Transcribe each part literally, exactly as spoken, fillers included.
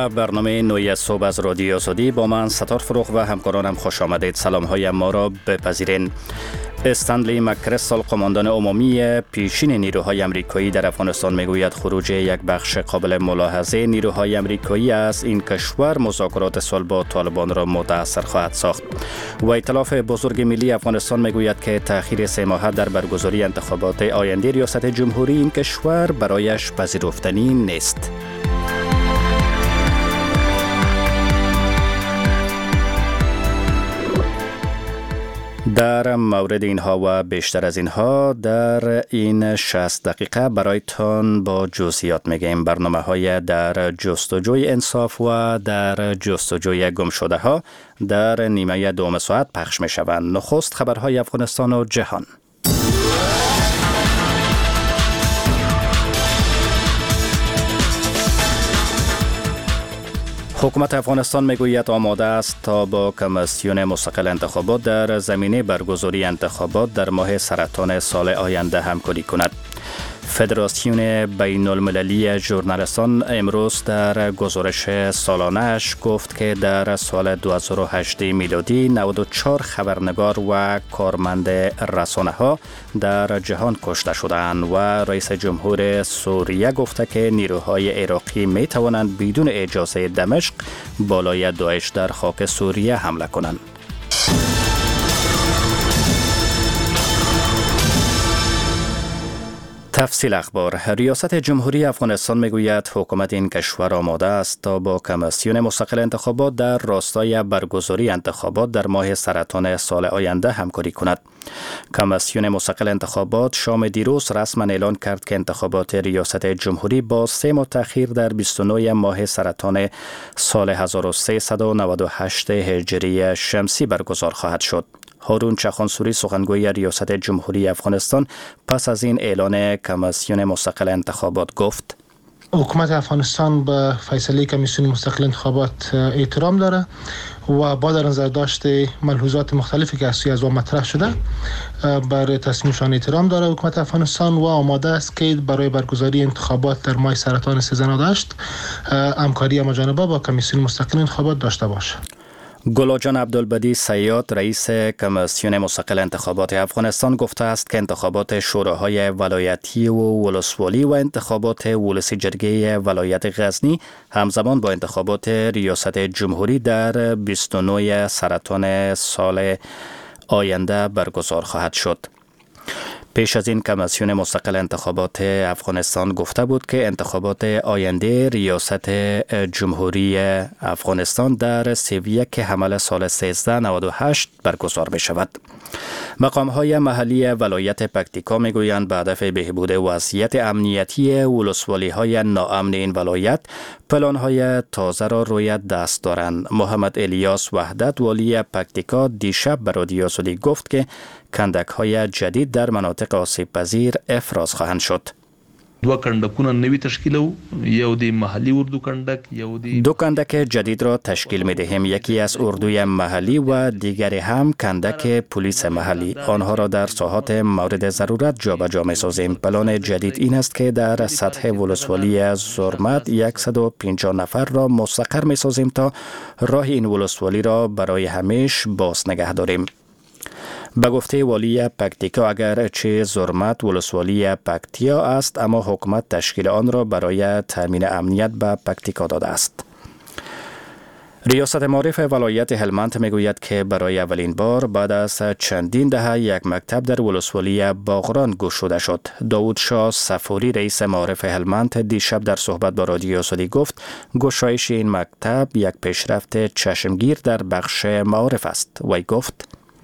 برنامه نوی صبح از رادیو آزادی با من ستار فروغ و همکارانم خوش آمدید. سلام های ما را بپذیرین. استنلی مکرستال قماندان عمومی پیشین نیروهای آمریکایی در افغانستان میگوید خروج یک بخش قابل ملاحظه نیروهای آمریکایی از این کشور مذاکرات صلح با طالبان را متاثر خواهد ساخت. و ائتلاف بزرگ ملی افغانستان میگوید که تأخیر سه ماهه در برگزاری انتخابات آینده ریاست جمهوری این کشور برایش پذیرفتنی نیست. در مورد اینها و بیشتر از اینها در این شصت دقیقه برایتان با جزئیات میگیم. برنامه های در جستجوی انصاف و در جستجوی گم شده ها در نیمه دوم ساعت پخش می شوند. نخست خبرهای افغانستان و جهان. حکومت افغانستان میگوید آماده است تا با کمیسیون مستقل انتخابات در زمینه برگزاری انتخابات در ماه سرطان سال آینده همکاری کند. فدراسیون بین المللی ژورنالیستان امروز در گزارش سالانه‌اش گفت که در سال دو هزار و هشت میلادی نود و چهار خبرنگار و کارمند رسانه‌ها در جهان کشته شدند و رئیس جمهور سوریه گفته که نیروهای عراقی می توانند بدون اجازه دمشق بالای داعش در خاک سوریه حمله کنند. تفصیل اخبار. ریاست جمهوری افغانستان میگوید حکومت این کشور آماده است تا با کمیسیون مستقل انتخابات در راستای برگزاری انتخابات در ماه سرطان سال آینده همکاری کند. کمیسیون مستقل انتخابات شام دیروز رسما اعلان کرد که انتخابات ریاست جمهوری با سه ماه تأخیر در بیست و نه ماه سرطان سال هزار و سیصد و نود و هشت هجری شمسی برگزار خواهد شد. هارون چخانسوری سخنگوی ریاست جمهوری افغانستان پس از این اعلان کمیسیون مستقل انتخابات گفت: حکومت افغانستان به فیصله کمیسیون مستقل انتخابات احترام داره و با در نظر داشت ملحوظات مختلفی که از سوی از مطرح شده بر تصمیمشان احترام داره. حکومت افغانستان و آماده است که برای برگزاری انتخابات در ماه سرطان سیزده نود و هشت همکاری مجانبه با کمیسیون مستقل انتخابات داشته باشه. گلاجان عبدالبدی صیاد رئیس کمیسیون مستقل انتخابات افغانستان گفته است که انتخابات شوراهای ولایتی و ولسوالی و انتخابات ولسی جرگه ولایت غزنی همزمان با انتخابات ریاست جمهوری در بیست و نه سرطان سال آینده برگزار خواهد شد. پیش از این کمیسیون مستقل انتخابات افغانستان گفته بود که انتخابات آینده ریاست جمهوری افغانستان در سی و یک حمل سال سیزده نود و هشت برگزار می شود. مقام های محلی ولایت پکتیکا می گویند به هدف بهبود وضعیت امنیتی ولسوالی های ناامن این ولایت پلان های تازه را روی دست دارند. محمد الیاس وحدت والی پکتیکا دیشب به رادیو آزادی گفت که کندک های جدید در مناطق آسیب پذیر افراز خواهند شد. دو کندکونه نوی تشکیلو یو دی محلی اردو کندک یو دی دو کندک جدید را تشکیل می دهیم. یکی از اردوی محلی و دیگری هم کندک پلیس محلی. آنها را در ساحات مورد ضرورت جابجا می سازیم. پلان جدید این است که در سطح ولسوالی زرمت صد و پنجاه نفر را مستقر می سازیم تا راه این ولسوالی را برای همیشه باز نگه داریم. به گفته والی پکتیکا اگر چه زرمت ولسوالی پکتیا است اما حکومت تشکیل آن را برای تامین امنیت به پکتیکا داده است. ریاست معارف ولایت هلمند میگوید که برای اولین بار بعد از چندین دهه یک مکتب در ولسوالی باغران گشوده شد. داود شاه صفوری رئیس معارف هلمند دیشب در صحبت با رادیو آزادی گفت گشایش این مکتب یک پیشرفت چشمگیر در بخش معارف است. وی گفت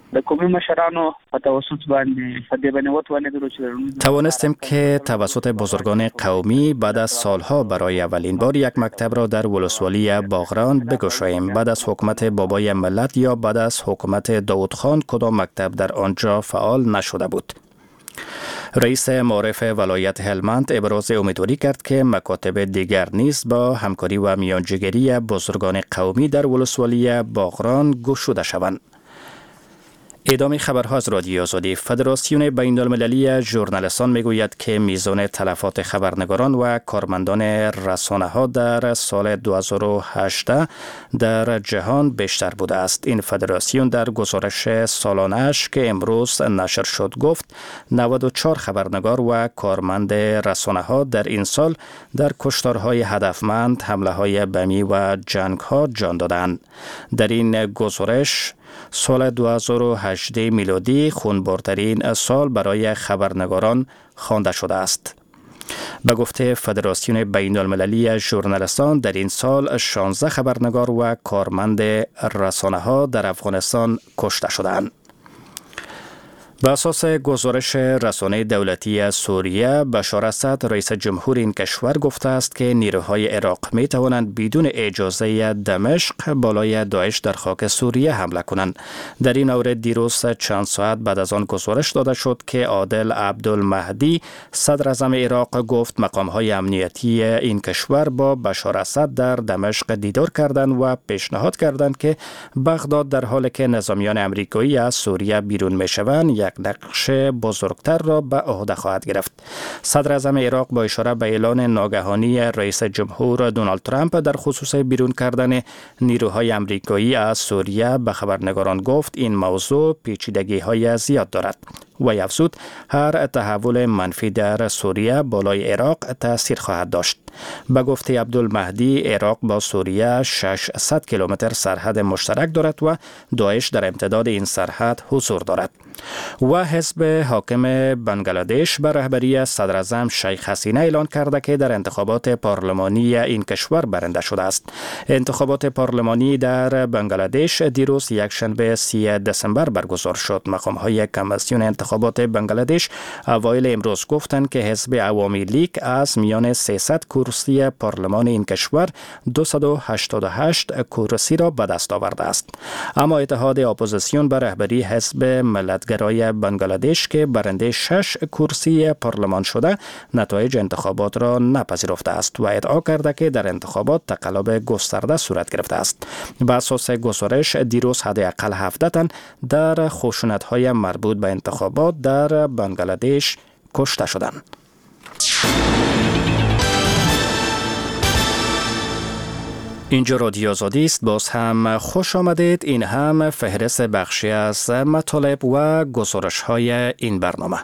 توانستیم که توسط بزرگان قومی بعد از سالها برای اولین بار یک مکتب را در ولسوالی باغران بگشاییم. بعد از حکومت بابای ملت یا بعد از حکومت داود خان کدام مکتب در آنجا فعال نشده بود. رئیس معارف ولایت هلمند ابراز امیدواری کرد که مکاتب دیگر نیز با همکاری و میانجیگری بزرگان قومی در ولسوالی باغران گشوده شوند. ادامه خبرها از رادیو آزادی. فدراسیون بین المللی ژورنالیستان میگوید که میزان تلفات خبرنگاران و کارمندان رسانه ها در سال دو هزار و هجده در جهان بیشتر بوده است. این فدراسیون در گزارش سالانه‌اش که امروز نشر شد گفت نود و چهار خبرنگار و کارمند رسانه ها در این سال در کشتارهای هدفمند، حمله های بمی و جنگ ها جان دادند. در این گزارش سال دو هزار و هجده میلادی خونبارترین سال برای خبرنگاران خوانده شده است. به گفته فدراسیون بین المللی ژورنالیستان در این سال شانزده خبرنگار و کارمند رسانه ها در افغانستان کشته شدند. به اساس گزارش رسانه دولتی سوریه، بشار اسد رئیس جمهور این کشور گفته است که نیروهای عراق می توانند بدون اجازه دمشق بالای داعش در خاک سوریه حمله کنند. در این مورد دیروز چند ساعت بعد از آن گزارش داده شد که عادل عبدالمهدی صدر اعظم عراق گفت مقام‌های امنیتی این کشور با بشار اسد در دمشق دیدار کردند و پیشنهاد کردند که بغداد در حالی که نظامیان امریکایی از سوریه بیرون می‌شوند یک نقش بزرگتر را به عهده خواهد گرفت. صدر اعظم عراق با اشاره به اعلان ناگهانی رئیس جمهور دونالد ترامپ در خصوص بیرون کردن نیروهای امریکایی از سوریه به خبرنگاران گفت این موضوع پیچیدگی‌های زیاد دارد. و افزود هر تحول منفی در سوریه بالای عراق تأثیر خواهد داشت. به گفته عبدالمهدی عراق با سوریه ششصد کیلومتر سرحد مشترک دارد و داعش در امتداد این سرحد حضور دارد. و حزب حاکم بنگلادش به رهبری صدر اعظم شیخ حسینه اعلان کرده که در انتخابات پارلمانی این کشور برنده شده است. انتخابات پارلمانی در بنگلادش دیروز یکشنبه سی دسامبر برگزار شد. مقام‌های کمیسیون انتخابات بنگلادش اوایل امروز گفتند که حزب عوامی لیگ از میان سیصد کرسی پارلمان این کشور دویست و هشتاد و هشت کرسی را به دست آورده است. اما اتحاد اپوزیسیون به رهبری حزب ملتگرای بنگلادش که برنده شش کرسی پارلمان شده نتایج انتخابات را نپذیرفته است و ادعا کرده که در انتخابات تقلب گسترده صورت گرفته است. به اساس گزارش دیروز حداقل هفده تن در خشونت‌های مربوط به انتخابات در بنگلادش کشته شدند. اینجا رادیو آزادی است. باز هم خوش آمدید. این هم فهرست بخشی از مطالب و گزارش های این برنامه.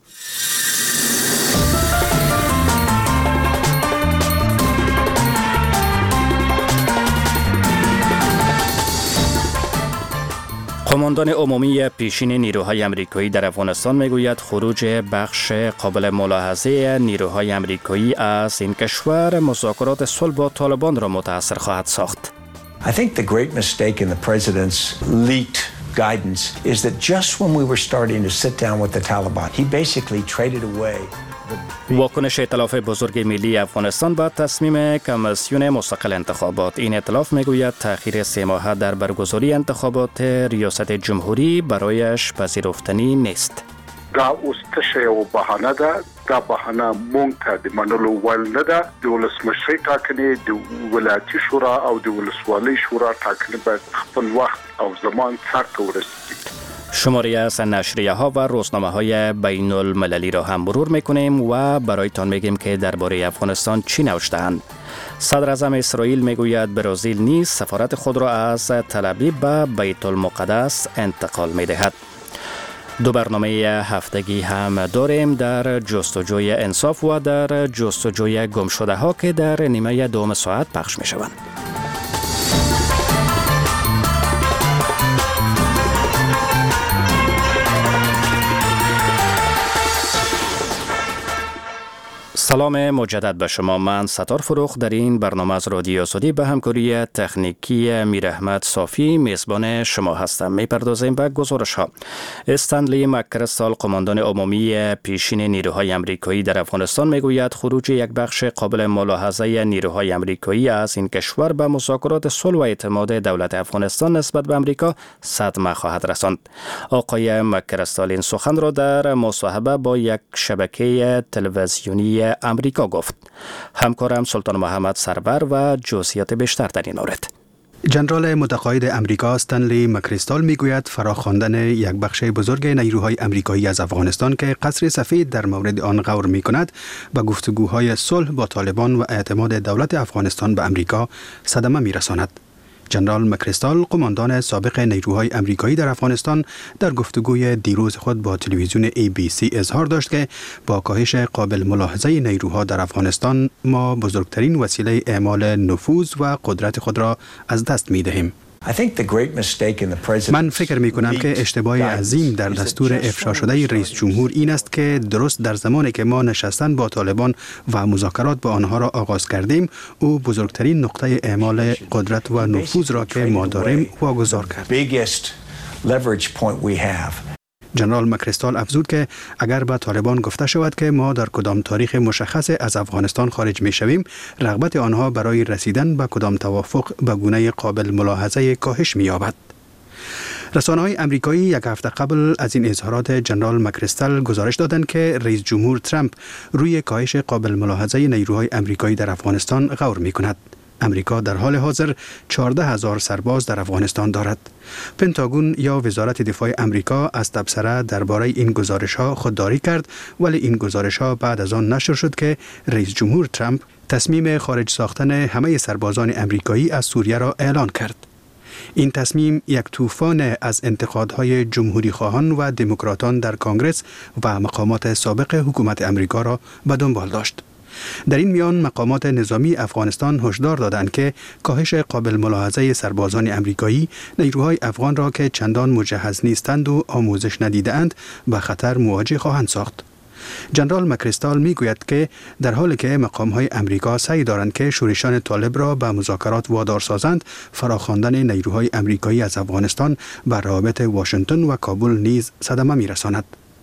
قماندان عمومی پیشین نیروهای امریکایی در افغانستان میگوید خروج بخش قابل ملاحظه نیروهای امریکایی از این کشور مذاکرات صلح با طالبان را متاثر خواهد ساخت. I think the great mistake in the president's leaked guidance is that just when we were starting to sit down with the Taliban, he basically traded away. واکنش ائتلاف بزرگ ملی افغانستان به تصمیم کمیسیون مستقل انتخابات. این ائتلاف میگوید تأخیر سه ماهه در برگزاری انتخابات ریاست جمهوری برایش پذیرفتنی نیست. دا اوس تشه او بهانه ده، دا بهانه مونږ ته د منلو وړ نه ده. د ولسمشرۍ ټاکنې د ولایتي شورا او د ولسوالۍ شورا ټاکنې باید خپل وخت او زمان سر ته ورسیږي. شماری از نشریه ها و روزنامه های بین المللی را هم مرور میکنیم و برایتان میگیم که درباره افغانستان چی نوشته‌اند. صدر اعظم اسرائیل میگوید برزیل نیز سفارت خود را از تل ابیب به بیت المقدس انتقال میدهد. دو برنامه هفتگی هم داریم در جستجوی انصاف و در جستجوی گم شده ها که در نیمه دوم ساعت پخش می شوند. سلام مجدد به شما. من ستار فروخ در این برنامه از رادیو آزادی به همکاری تکنیکی میر احمد صافی میزبان شما هستم. میپردازیم به گزارش ها. استنلی مکرستال قماندان عمومی پیشین نیروهای امریکایی در افغانستان میگوید خروج یک بخش قابل ملاحظه نیروهای امریکایی از این کشور به مذاکرات صلح و اعتماد دولت افغانستان نسبت به امریکا صدمه خواهد رساند. آقای مکرستال این سخن را در مصاحبه با یک شبکه تلویزیونی امریکا گفت. همکارم سلطان محمد سرور و جزئیات بیشتر در این مورد. جنرال متقاعد امریکا استنلی مکریستال میگوید فراخواندن یک بخش بزرگ نیروهای امریکایی از افغانستان که قصر سفید در مورد آن غور میکند به گفتگوهای صلح با طالبان و اعتماد دولت افغانستان به امریکا صدمه میرساند. جنرال مکریستال قماندان سابق نیروهای امریکایی در افغانستان در گفتگوی دیروز خود با تلویزیون ای بی سی اظهار داشت که با کاهش قابل ملاحظه نیروها در افغانستان ما بزرگترین وسیله اعمال نفوذ و قدرت خود را از دست می دهیم. من فکر می کنم که اشتباه عظیم در دستور افشا شده رئیس جمهور این است که درست در زمانی که ما نشستن با طالبان و مذاکرات با آنها را آغاز کردیم، او بزرگترین نقطه اعمال قدرت و نفوذ را که ما داریم واگذار کرد. جنرال مکریستال افزود که اگر به طالبان گفته شود که ما در کدام تاریخ مشخص از افغانستان خارج می شویم، رغبت آنها برای رسیدن به کدام توافق به گونه قابل ملاحظه کاهش می یابد. رسانه‌های امریکایی یک هفته قبل از این اظهارات جنرال مکریستال گزارش دادند که رئیس جمهور ترامپ روی کاهش قابل ملاحظه نیروهای امریکایی در افغانستان غور می کند. امریکا در حال حاضر چهارده هزار سرباز در افغانستان دارد. پنتاگون یا وزارت دفاع امریکا از تبصره درباره این گزارش‌ها خودداری کرد، ولی این گزارش‌ها بعد از آن نشر شد که رئیس جمهور ترامپ تصمیم خارج ساختن همه سربازان امریکایی از سوریه را اعلان کرد. این تصمیم یک طوفان از انتقادهای جمهوری خواهان و دموکراتان در کنگره و مقامات سابق حکومت امریکا را به دنبال داشت. در این میان مقامات نظامی افغانستان هشدار دادند که کاهش قابل ملاحظه سربازان امریکایی نیروهای افغان را که چندان مجهز نیستند و آموزش ندیده‌اند به خطر مواجه خواهند ساخت. جنرال مکریستال میگوید که در حالی که مقام‌های امریکا سعی دارند که شورشان طالب را به مذاکرات وادار سازند، فراخواندن نیروهای امریکایی از افغانستان بر روابط واشنگتن و کابل نیز صدمه میرساند.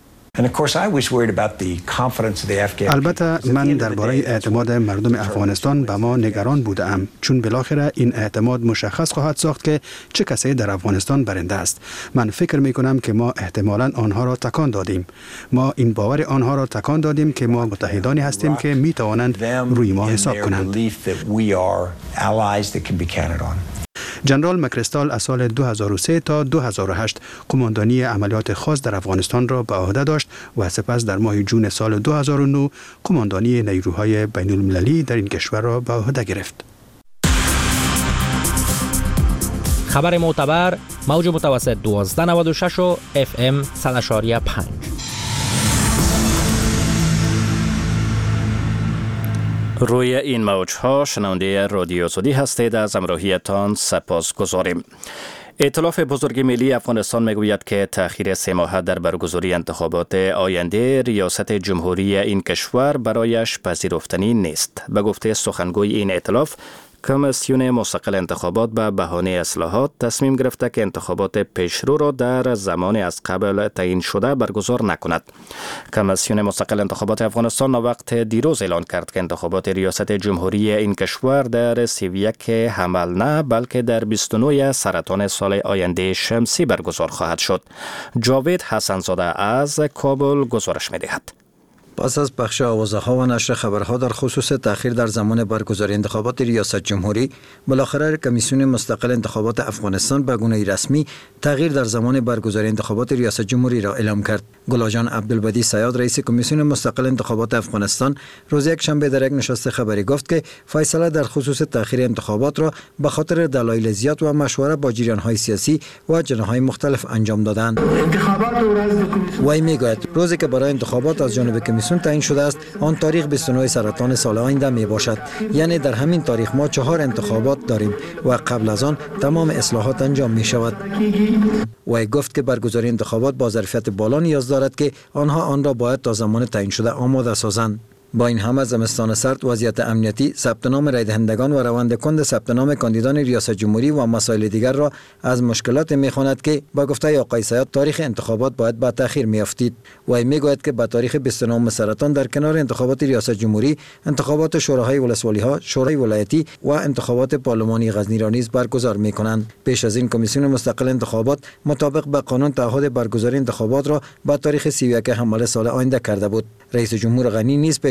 البته من درباره اعتماد مردم افغانستان به ما نگران بودم، چون بالاخره این اعتماد مشخص خواهد ساخت که چه کسی در افغانستان برنده است. من فکر می کنم که ما احتمالاً آنها را تکان دادیم. ما این باور آنها را تکان دادیم که ما متحدانی هستیم که می توانند روی ما حساب کنند. جنرال مکریستال از سال دو هزار و سه تا دو هزار و هشت قماندانی عملیات خاص در افغانستان را به عهده داشت و سپس در ماه جون سال دو هزار و نه قماندانی نیروهای بین المللی در این کشور را به عهده گرفت. خبر معتبر موج متوسط دوازده نود و شش و اف ام صد و پنج. روی این موج‌ها شنونده رادیو سعودی هستید. از همراهیتان سپاس گذاریم. ائتلاف بزرگ ملی افغانستان میگوید که تأخیر سه ماهه در برگزاری انتخابات آینده ریاست جمهوری این کشور برایش پذیرفتنی نیست. به گفته سخنگوی این ائتلاف، کمیسیون مستقل انتخابات به بهانه اصلاحات تصمیم گرفته که انتخابات پیشرو را در زمان از قبل تعیین شده برگزار نکند. کمیسیون مستقل انتخابات افغانستان وقت دیروز اعلان کرد که انتخابات ریاست جمهوری این کشور در سی و یک حمل نه بلکه در بیست و نه سرطان سال آینده شمسی برگزار خواهد شد. جاوید حسنزاده از کابل گزارش می‌دهد. پس از پخش آوازه‌ها و نشر خبرها در خصوص تأخیر در زمان برگزاری انتخابات ریاست جمهوری، بالاخره کمیسیون مستقل انتخابات افغانستان به گونه رسمی تغییر در زمان برگزاری انتخابات ریاست جمهوری را اعلام کرد. گلاجان عبدالبدی صیاد رئیس کمیسیون مستقل انتخابات افغانستان روز یک شنبه در یک نشست خبری گفت که فیصله در خصوص تأخیر انتخابات را به خاطر دلایل زیاد و مشوره با جریان‌های سیاسی و جناح‌های مختلف انجام دادند. وی میگوید روزی که برای انتخابات از جانب کمیسیون تعیین شده است، آن تاریخ بیست و نه سرطان سال آینده می باشد. یعنی در همین تاریخ ما چهار انتخابات داریم و قبل از آن تمام اصلاحات انجام می شود. وی گفت که برگزاری انتخابات با ظرفیت بالا نیاز دارد که آنها آن را باید تا زمان تعیین شده آماده سازند. با این همه زمستان سرد، وضعیت امنیتی، ثبت نام رای دهندگان و روند کند ثبت نام کاندیدان ریاست جمهوری و مسائل دیگر را از مشکلات می‌خواند که با گفته آقای صیاد تاریخ انتخابات باید با تأخیر می‌افتید. و میگوید که با تاریخ بیست و نه سرطان در کنار انتخابات ریاست جمهوری، انتخابات شوراهای ولسوالی‌ها، شورای ولایتی و انتخابات پارلمانی غزنی را نیز برگزار می‌کنند. پیش از این کمیسیون مستقل انتخابات مطابق با قانون تعهد برگزاری انتخابات را با تاریخ سی و یک حمل سال آینده کرده بود. رئیس جمهور غنی نیز پیش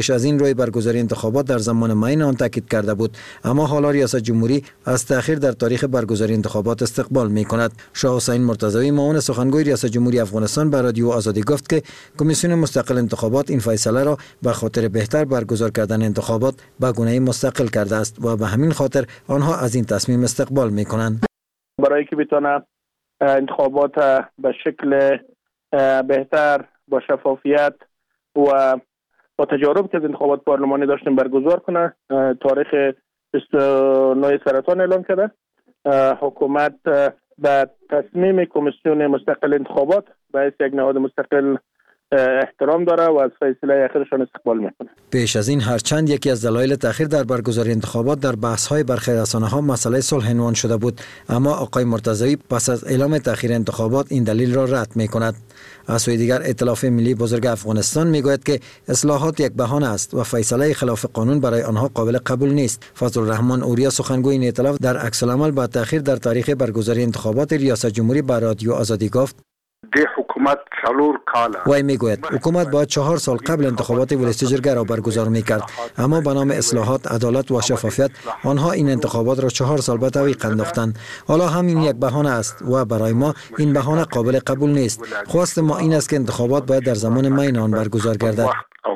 پیش از این روی برگزاری انتخابات در زمان معین آن تاکید کرده بود، اما حالا ریاست جمهوری از تأخیر در تاریخ برگزاری انتخابات استقبال می کند. شاه حسین مرتضوی معاون سخنگوی ریاست جمهوری افغانستان به رادیو آزادی گفت که کمیسیون مستقل انتخابات این فیصله را به خاطر بهتر برگزار کردن انتخابات به گونه مستقل کرده است و به همین خاطر آنها از این تصمیم استقبال می کنند. برای که بتونه انتخابات به شکل بهتر با شفافیت و با تجارب که انتخابات پارلمانی داشتیم برگزار کنه، تاریخ بیست و نه سرطان اعلام کرده. حکومت به تصمیم کمیسیون مستقل انتخابات به حیث یک نهاد مستقل احترام داره و از فیصله اخیرشان استقبال میکنه. پیش از این هرچند یکی از دلایل تأخیر در برگزاری انتخابات در بحث‌های برخی رسانه‌ها مسئله صلح عنوان شده بود، اما آقای مرتضوی پس از اعلام تأخیر انتخابات این دلیل را رد می‌کند. از سوی دیگر ائتلاف ملی بزرگ افغانستان میگوید که اصلاحات یک بهانه است و فیصله خلاف قانون برای آنها قابل قبول نیست. فضل الرحمن اوریا سخنگوی این ائتلاف در عکس العمل با تأخیر در تاریخ برگزاری انتخابات ریاست جمهوری به رادیو آزادی گفت د حکومت چلور کاله وی میگوید حکومت باید چهار سال قبل انتخابات ولسی جرگه را برگزار میکرد، اما به نام اصلاحات، عدالت و شفافیت آنها این انتخابات را چهار سال به تعویق انداختند. حالا همین یک بهانه است و برای ما این بهانه قابل قبول نیست. خواست ما این است که انتخابات باید در زمان معین آن برگزار گردد.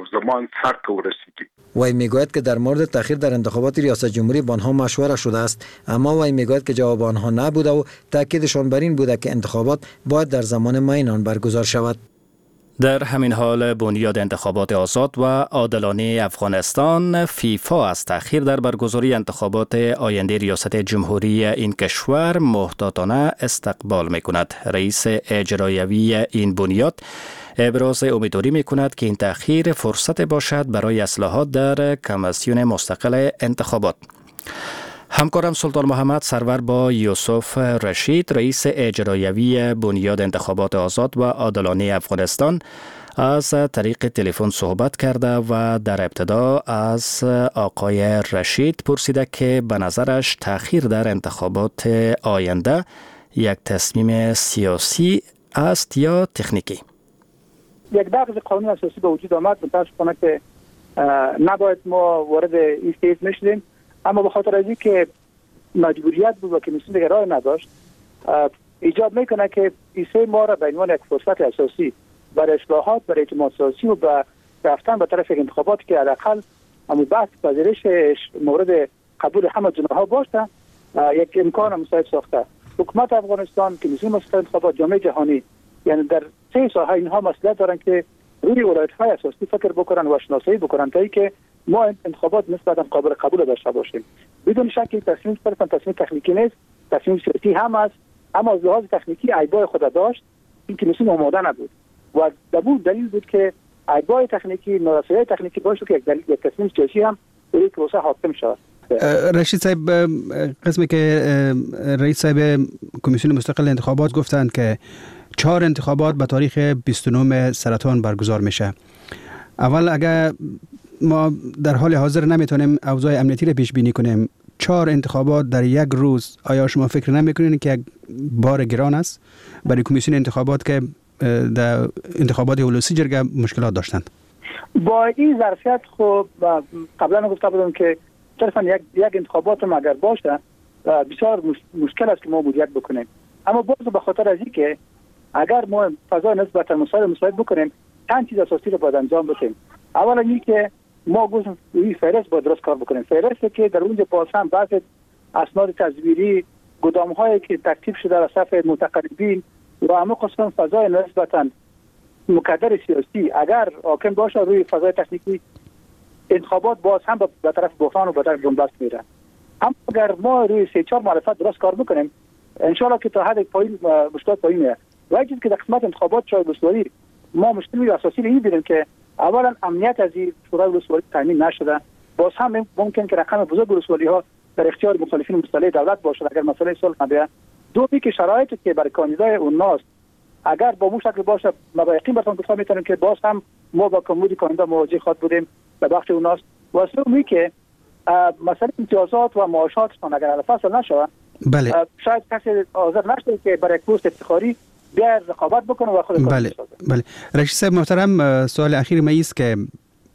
وی میگوید که در مورد تأخیر در انتخابات ریاست جمهوری با آنها مشوره شده است، اما وی میگوید که جواب آنها نبوده و تاکیدشان بر این بوده که انتخابات باید در زمان معین آن برگزار شود. در همین حال بنیاد انتخابات آزاد و عادلانه افغانستان فیفا از تأخیر در برگزاری انتخابات آینده ریاست جمهوری این کشور محتاطانه استقبال می‌کند. رئیس اجرایی این بنیاد ابراز امیدواری می‌کند که این تأخیر فرصت باشد برای اصلاحات در کمیسیون مستقل انتخابات. همکارم سلطان محمد سرور با یوسف رشید رئیس اجرایی بنیاد انتخابات آزاد و عادلانه افغانستان از طریق تلفن صحبت کرده و در ابتدا از آقای رشید پرسیده که به نظرش تأخیر در انتخابات آینده یک تصمیم سیاسی است یا تکنیکی؟ یک بخش قانون اساسی به وجود آمد، متاسفانه که نباید ما وارد این استیج نشدیم، اما به خاطر از اینکه مجبوریت بود و کمیسیون دیگه راه نداشت، ایجاب میکنه که ایسه ما را به عنوان یک فرصت اساسی برای اصلاحات، برای اعتماد سیاسی و به رفتن به طرف یک انتخابات که حداقل همون بحث پذیرش مورد قبول همه جناح‌ها باشه، یک امکان مساعد ساخته. حکومت افغانستان، کمیسیون مستقل انتخابات، جامعه جهانی، یعنی در سه ساحه اینها مسئولیت دارن که روی ولایت‌های اساسی فکر بکنن و شناسایی بکنن تا اینکه ما انتخابات نسبتا قابل قبول داشته باشیم. بدون شک تصمیم صرفا تصمیم تکنیکی نیست، تصمیم سیاسی هم است، اما از لحاظ تکنیکی عیبای خود داشت. این کمیسیون آماده نبود و دبور دلیل بود که عیبای تکنیکی، نارسایی تکنیکی باعث شد که یک دلیل یک تصمیم سیاسی هم روی پروسه حاکم شود. رشید صاحب، قسمی که رئیس صاحب کمیسیون مستقل انتخابات گفتند که چهار انتخابات به تاریخ بیست و نه سرطان برگزار میشه. اول اگر ما در حال حاضر نمیتونیم اوضاع امنیتی را پیش بینی کنیم، چهار انتخابات در یک روز، آیا شما فکر نمیکنید که یک بار گران است برای کمیسیون انتخابات که در انتخابات ولسی جرگه مشکلات داشتند؟ با این ظرفیت خب قبلا گفته بودم که صرفا یک یک انتخابات هم اگر باشه بسیار مشکل است که ما مدیریت بکنیم، اما باز به خاطر از این که اگر ما فضا نسبتا مساعد مساعد بکنیم چند چیز اساسی رو باید انجام بدیم. اولا این که ما گفتیم این فهرست باید درست کار بکنیم، فهرستی که در اونجا باز هم بحث اسناد تصویری، گدام هایی که ترتیب شده در صف متقلبین و اما قسم فضای نسبتا مقدر سیاسی اگر حاکم باشه روی فضای تکنیکی، انتخابات باز هم به طرف بحران و به طرف بنبست میره. اما اگر ما روی سه چهار معرفت درست کار بکنیم، انشالله که تا حد پایین مشکلات پایین میره. و چیزی که در قسمت انتخابات شورای ولسوالی ما مشکلی اساسی رو دیدیم که اولا امنیت از این شورای ولسوالی تامین نشده، باز هم ممکن که رقم بزرگ ولسوالی ها در اختیار مخالفین مسلح دولت باشه اگر مسئله صلح نبیه. دو که شرایطی که برای کاندیدای اوناست اگر با اون شکل باشه، ما با یقین براتون گفتم میتونیم که باز هم ما با کمبود کاندیدا مواجه خود بودیم به بخش اوناست. و سومی که مسئله امتیازات و معاشاتشان اگر على فصل نشه، بله، شاید کسی حاضر نشه که برای پست افتخاری بیا رقابت بکنه و خود کار بله بسازه. بله رشید صاحب محترم، سوال اخیر ما است که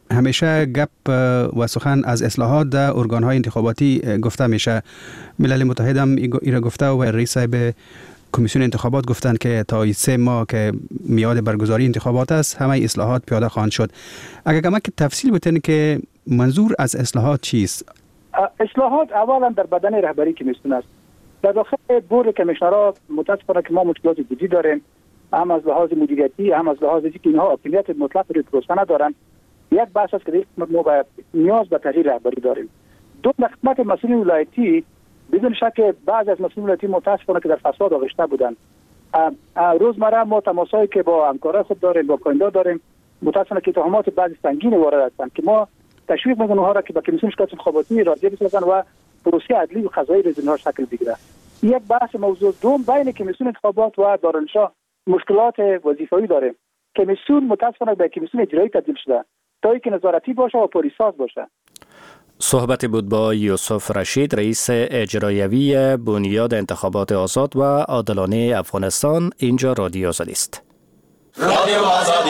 همیشه گپ و سخن از اصلاحات در ارگان‌های انتخاباتی گفته میشه. ملل متحد هم ایرا گفته و رئیس صاحب کمیسیون انتخابات گفتن که تا سه ماه که میاد برگزاری انتخابات است همه اصلاحات پیاده خواهند شد. اگر کمک تفصیل بتین که منظور از اصلاحات چیست؟ اصلاحات اولا در بدن رهبری کمیسیون است. در داخل بورد کمیشنرها متاسفانه که ما مشکلات جدی داریم، هم از لحاظ مدیریتی هم از لحاظ اینکه اینها اپیلیت مطلق روی پروسه ندارن. یک بحث است که ما باید نیاز به تغییر رهبری داریم. دو، خدمت مسئولین ولایتی بدون شک بعضی از مسئولین ولایتی متاسفانه که در فساد آغشته بودند. روزمره ما تماسایی که با همکارای خود داریم، با کاندیدا داریم، متاسفانه که اتهامات بعضی سنگین وارد هستند که ما تشویق می‌کنیم اونها را که با کمیسیون شکایت انتخاباتی راضی بسازن و پروسه عدلی و قضایی به اینها شکل بگیره. یک بحث موضوع دوم بین کمیسیون انتخابات و دارالانشا مشکلات وظیفه‌ای داره. کمیسیون متاسفانه به کمیسیون اجرایی تبدیل شده تا اینکه نظارتی باشه و پلیساز باشه. صحبت بود با یوسف رشید، رئیس اجرایوی بنیاد انتخابات آزاد و عادلانه افغانستان. اینجا رادیو آزادی است. رادیو آزادی.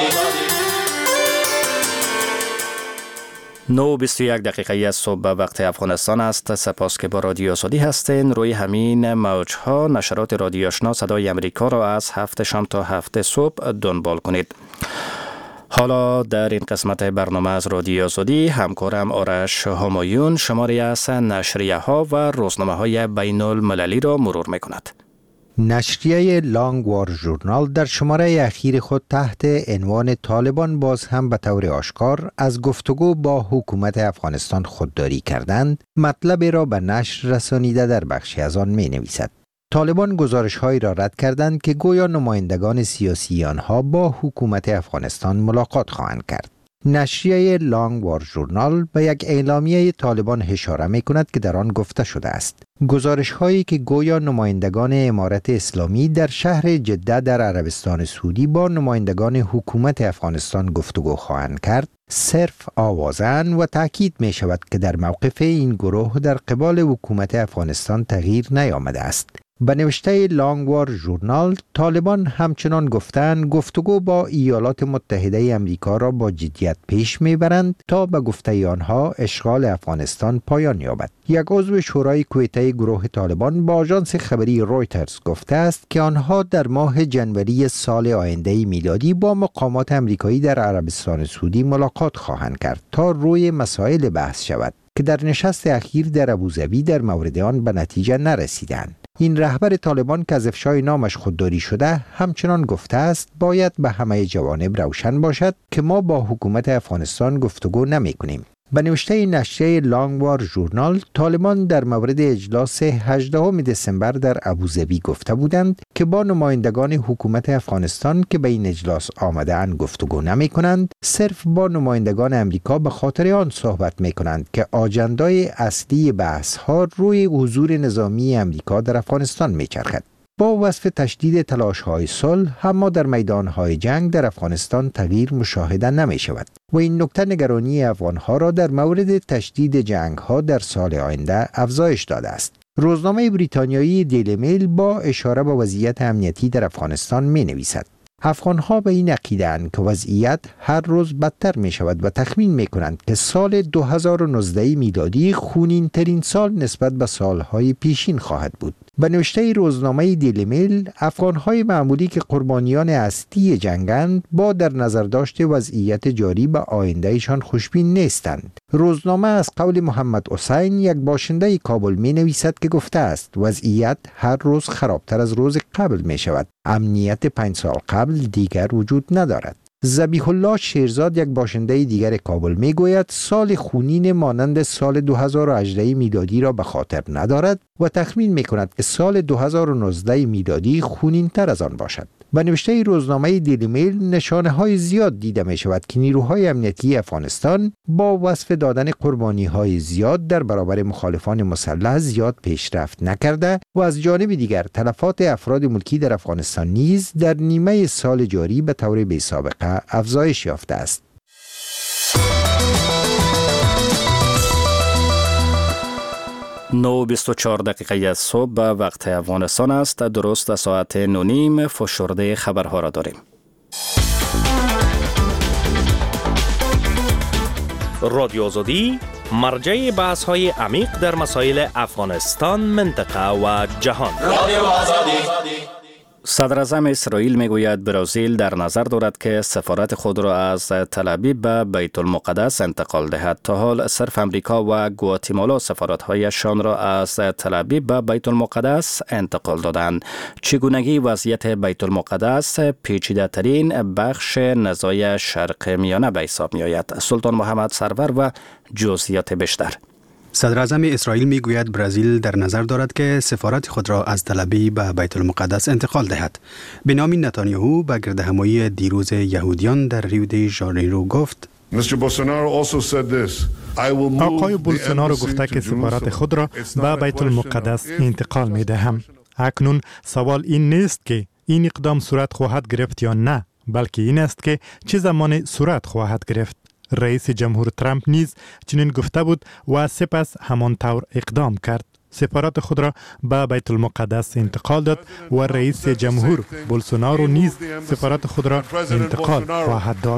نو و بیست و یک دقیقه از صبح به وقت افغانستان است. سپاس که با رادیو آزادی هستین. روی همین موجها نشرات رادیو آشنا صدای امریکا را از هفت شام تا هفت صبح دنبال کنید. حالا در این قسمت برنامه از رادیو آزادی همکارم آرش همایون شماری از نشریه ها و روزنامه های بین المللی را مرور می کند. نشریه لانگ وار ژورنال در شماره اخیر خود تحت عنوان طالبان باز هم به طور آشکار از گفتگو با حکومت افغانستان خودداری کردند مطلب را به نشر رسانیده در بخشی از آن می نویسد. طالبان گزارش‌هایی را رد کردند که گویا نمایندگان سیاسی آنها با حکومت افغانستان ملاقات خواهند کرد. نشریه لانگ وار ژورنال به یک اعلامیه طالبان اشاره می‌کند که در آن گفته شده است گزارش‌هایی که گویا نمایندگان امارت اسلامی در شهر جده در عربستان سعودی با نمایندگان حکومت افغانستان گفتگو خواهند کرد صرف آوازن و تأکید می شود که در موقف این گروه در قبال حکومت افغانستان تغییر نیامده است. به نوشته لانگ وار ژورنال طالبان همچنان گفتند گفتگو با ایالات متحده امریکا را با جدیت پیش میبرند تا به گفته آنها اشغال افغانستان پایان یابد. یک عضو شورای کویته گروه طالبان با آژانس خبری رویترز گفته است که آنها در ماه جنوری سال آینده میلادی با مقامات امریکایی در عربستان سعودی ملاقات خواهند کرد تا روی مسائل بحث شود که در نشست اخیر در ابوظبی در مورد آن به نتیجه نرسیدند. این رهبر طالبان که از افشای نامش خودداری شده همچنان گفته است باید به همه جوانب روشن باشد که ما با حکومت افغانستان گفتگو نمی کنیم. به نوشته نشریه لانگ وار ژورنال طالبان در مورد اجلاس هجدهم دسامبر در ابوظبی گفته بودند که با نمایندگان حکومت افغانستان که به این اجلاس آمده‌اند گفتگو نمی کنند، صرف با نمایندگان امریکا به خاطر آن صحبت می کنند که آجندای اصلی بحث ها روی حضور نظامی امریکا در افغانستان می چرخد. با وصف تشدید تلاش‌های صلح اما در میدان‌های جنگ در افغانستان تغییر مشاهده نمی‌شود و این نکته نگرانی افغان‌ها را در مورد تشدید جنگ‌ها در سال آینده افزایش داده است. روزنامه بریتانیایی دیلی میل با اشاره به وضعیت امنیتی در افغانستان می‌نویسد افغان‌ها به این عقیده‌اند که وضعیت هر روز بدتر می‌شود و تخمین می‌کنند که سال دو هزار و نوزده میلادی خونین‌ترین سال نسبت به سال‌های پیشین خواهد بود. به نوشته روزنامه دیلی میل افغان‌های معمولی که قربانیان اصلی جنگند با در نظر داشت وضعیت جاری به آیندهشان خوشبین نیستند. روزنامه از قول محمد حسین یک باشنده کابل می‌نویسد که گفته است وضعیت هر روز خرابتر از روز قبل می‌شود. امنیت پنج سال قبل دیگر وجود ندارد. ذبیح الله شیرزاد یک باشنده دیگر کابل میگوید سال خونین مانند سال دو هزار و هجده میلادی را به خاطر ندارد و تخمین میکند که سال دو هزار و نوزده میلادی خونین تر از آن باشد. به نوشته روزنامه دیلی میل نشانه های زیاد دیده می شود که نیروهای امنیتی افغانستان با وصف دادن قربانی های زیاد در برابر مخالفان مسلح زیاد پیشرفت نکرده و از جانب دیگر تلفات افراد ملکی در افغانستان نیز در نیمه سال جاری به طور بی سابقه افزایش یافته است. نو و بیست و چهار دقیقه از صبح به وقت افغانستان است. درست ساعت نو و نیم فشرده خبرها را داریم. رادیو آزادی مرجع بحث های عمیق در مسائل افغانستان، منطقه و جهان. رادیو آزادی. صدر اعظم اسرائیل میگوید برزیل در نظر دارد که سفارت خود را از تل‌آویو به بیت المقدس انتقال دهد. تا حال صرف امریکا و گواتیمالا سفارت‌هایشان را از تل‌آویو به بیت المقدس انتقال دادند. چگونگی وضعیت بیت المقدس پیچیده‌ترین بخش نزاع شرق میانه به حساب می‌آید. سلطان محمد سرور و جزئیات بیشتر. صدر اعظم اسرائیل میگوید برزیل در نظر دارد که سفارت خود را از تل‌آویو به بیت المقدس انتقال دهد. بنیامین نتانیاهو به گردهمایی دیروز یهودیان در ریو دی ژانیرو گفت: آقای بولسونارو گفته که سفارت خود را به بیت المقدس انتقال می دهم. اکنون سوال این نیست که این اقدام صورت خواهد گرفت یا نه، بلکه این است که چه زمان صورت خواهد گرفت. رئیس جمهور ترامپ نیز چنین گفته بود و سپس همان طور اقدام کرد. سفارت خود را به بیت المقدس انتقال داد و رئیس جمهور بولسونارو نیز سفارت خود را انتقال خواهد داد.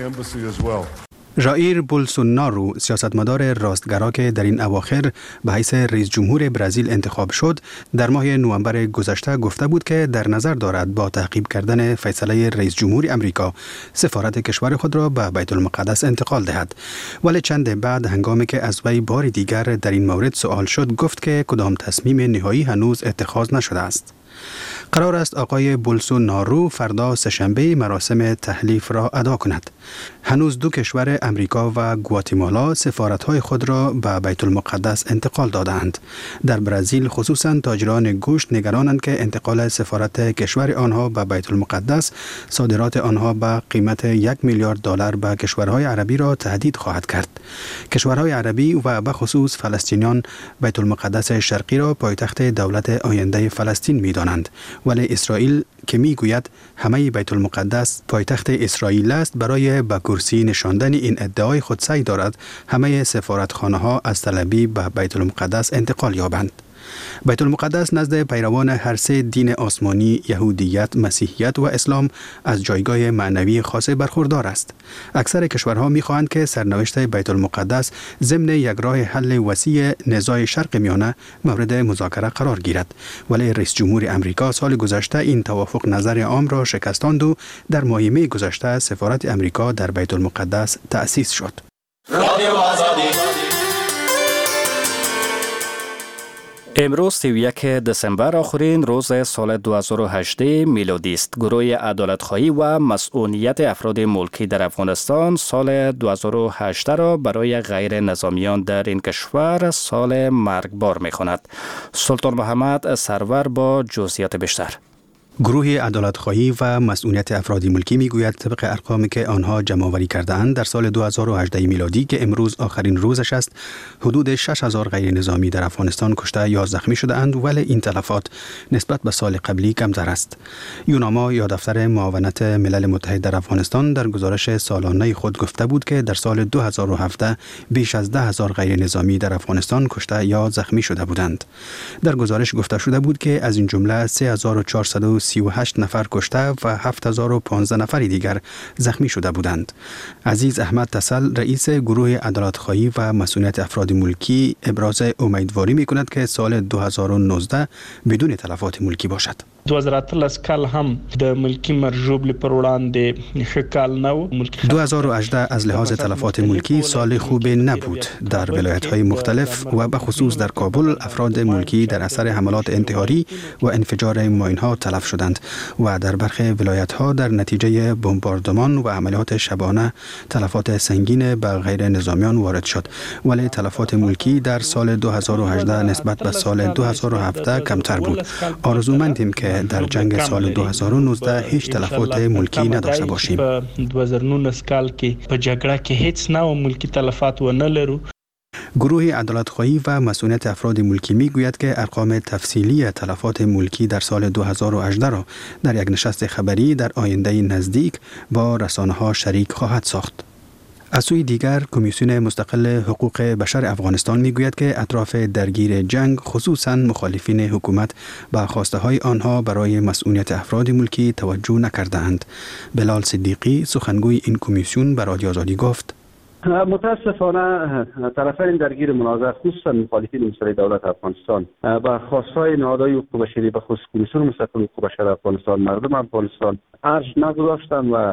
ژائیر بولسونارو، سیاستمدار راستگرا که در این اواخر به حیث رئیس جمهور برزیل انتخاب شد، در ماه نوامبر گذشته گفته بود که در نظر دارد با تعقیب کردن فیصله رئیس جمهور امریکا سفارت کشور خود را به بیت المقدس انتقال دهد. ولی چند بعد هنگامی که از وی بار دیگر در این مورد سوال شد، گفت که کدام تصمیم نهایی هنوز اتخاذ نشده است. قرار است آقای بولسونارو فردا سه‌شنبه مراسم تحلیف را ادا کند. هنوز دو کشور امریکا و گواتیمالا سفارت‌های خود را به بیت المقدس انتقال دادند. در برزیل خصوصاً تاجران گوشت نگرانند که انتقال سفارت کشور آنها به بیت المقدس صادرات آنها به قیمت یک میلیارد دلار به کشورهای عربی را تهدید خواهد کرد. کشورهای عربی و به خصوص فلسطینیان بیت المقدس شرقی را پایتخت دولت آینده فلسطین می‌دانند، ولی اسرائیل که میگوید همه بیت المقدس پایتخت اسرائیل است، برای به کرسی نشاندن این ادعای خود سعی دارد همه سفارتخانه ها از تل‌آویو به بیت المقدس انتقال یابند. بیت المقدس نزد پیروان هر سه دین آسمانی، یهودیت، مسیحیت و اسلام از جایگاه معنوی خاص برخوردار است. اکثر کشورها می‌خواهند که سرنوشت بیت المقدس ضمن یک راه حل وسیع نزاع شرق میانه مورد مذاکره قرار گیرد، ولی رئیس جمهور امریکا سال گذشته این توافق نظر عام را شکستاند و در ماه می گذشته سفارت امریکا در بیت المقدس تأسیس شد. رادیو آزادی. امروز سی و یک دسامبر آخرین روز سال دو هزار و هجده میلادی است. گروه عدالت‌خواهی و مسئولیت افراد ملکی در افغانستان سال دو هزار و هجده را برای غیر نظامیان در این کشور سال مرگبار می‌خواند. سلطان محمد سرور با جزئیات بیشتر. گروه عدالت‌خواهی و مسئولیت افراد ملکی میگوید طبق ارقامی که آنها جمع‌آوری کرده‌اند در سال دو هزار و هجده میلادی که امروز آخرین روزش است، حدود شش هزار غیر نظامی در افغانستان کشته یا زخمی شده‌اند، ولی این تلفات نسبت به سال قبلی کمتر است. یوناما یا دفتر معاونت ملل متحد در افغانستان در گزارش سالانه خود گفته بود که در سال دو هزار و هفده بیش از ده هزار غیر نظامی در افغانستان کشته یا زخمی شده بودند. در گزارش گفته شده بود که از این جمله سه هزار و چهارصد و سی و هشت نفر کشته و هفت هزار و پانزده نفر دیگر زخمی شده بودند. عزیز احمد تسل، رئیس گروه عدالت‌خواهی و مسئولیت افراد ملکی، ابراز امیدواری می‌کند که سال دو هزار و نوزده بدون تلفات ملکی باشد. دو هزار و اتلس کال هم د ملکی مرجوب پر وړاندې ښه کال نه و. دو هزار و هجده از لحاظ تلفات ملکی سال خوب نبود. در ولایت‌های مختلف و به خصوص در کابل افراد ملکی در اثر حملات انتحاری و انفجار ماین‌ها تلف شدند و در برخی ولایت‌ها در نتیجه بمباردمان و عملیات شبانه تلفات سنگین به غیر نظامیان وارد شد، ولی تلفات ملکی در سال دو هزار و هجده نسبت به سال دو هزار و هفده کمتر بود. آرزومندیم که در جنگ سال دو هزار و نوزده هیچ تلفات ملکی نداشته باشیم. دو هزار و نوزده کال کې په جګړه کې هیڅ نه ملکی تلفات و نه لرو. گروه عدالت‌خواهی و مسئولیت افراد ملکی میگوید که ارقام تفصیلی تلفات ملکی در سال دو هزار و هجده را در یک نشست خبری در آینده نزدیک با رسانه‌ها شریک خواهد ساخت. از سوی دیگر کمیسیون مستقل حقوق بشر افغانستان میگوید که اطراف درگیر جنگ خصوصاً مخالفین حکومت به خواسته های آنها برای مسئولیت افراد ملکی توجه نکردند. بلال صدیقی سخنگوی این کمیسیون به رادیو آزادی گفت: متاسفانه طرفین درگیر منازعه خصوصا مخالفین مستقل دولت افغانستان با خواستهای نهادهای حقوق بشری به خصوص کمیسیون مستقل حقوق بشر افغانستان، مردم افغانستان ارج نگذاشتند و